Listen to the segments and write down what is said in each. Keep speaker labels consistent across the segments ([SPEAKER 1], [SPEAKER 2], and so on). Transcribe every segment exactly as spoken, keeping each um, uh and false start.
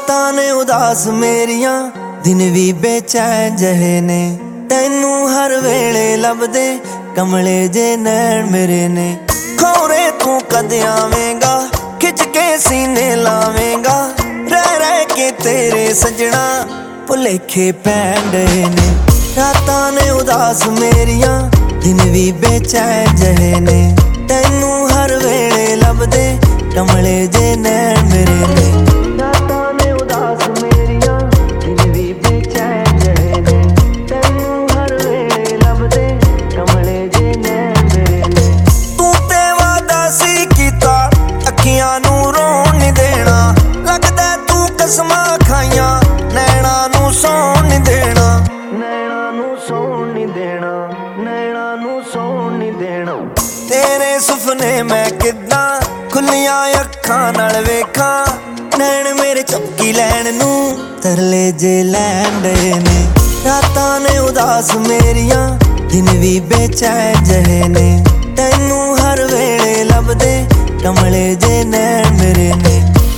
[SPEAKER 1] रातां ने उदास मेरियां दिन भी बेचैन जहे ने तैनू हर वेले लभदे कमले जे नैन मेरे ने खौरे तू कद आवेंगा खिच के सीने लावेंगा रह रह के तेरे सजना भुलेखे पैण डे ने रातां ने उदास मेरियां दिन भी बेचैन जहे ने तैनू हर वेले लभदे कमले जे नैन मेरे ने रातां ने उदास मेरियां दिन भी बेचैन जहे ने तैनू हर वेले लभदे कमले जे नैन मेरे ने तू ते वादा सी कीता अखियां नू रोण नहीं देना लगदा तू कसमां खाइयां नैना नू सौण नहीं देना नैना नू सौण नहीं देना नैना नू सौण नहीं देना तेरे सुपने मैं किद्दां खुलियां अखां नाल वेखां नैन मेरे चपकी लैण नू तरले जे लैण डे ने रातां ने उदास मेरियां दिन भी बेचैन जहे ने तैनू हर वेले लभदे कमले जे नैन मेरे ने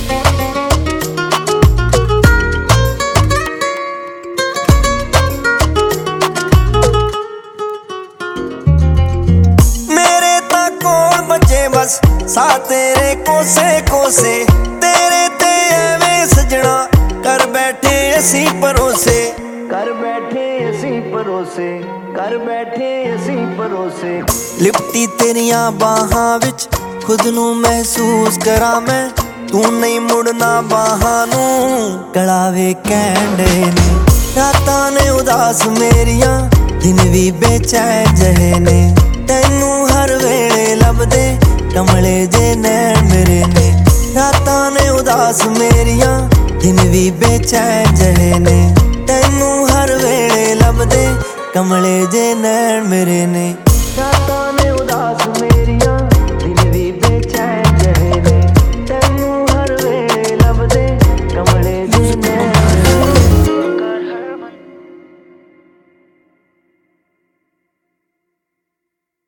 [SPEAKER 1] बस सा तेरे कोसे कोसे तेरे ते एवें सजना कर बैठे असी परोसे कर बैठे असी परोसे कर बैठे असी परोसे लिपटी तेरियां बाहां विच खुद नू महसूस करा मैं तू नहीं मुड़ना बाहां नू गलावे कहण डे ने रातां ने उदास मेरियां दिन भी बेचैन जहे ने तैनू हर वेले लभदे कमले जे नैन मेरे ने रातां ने उदास मेरियां दिन भी बेचैन जहे ने तैनू हर वेले लभदे कमले जे नैन मेरे ने रातां ने उदास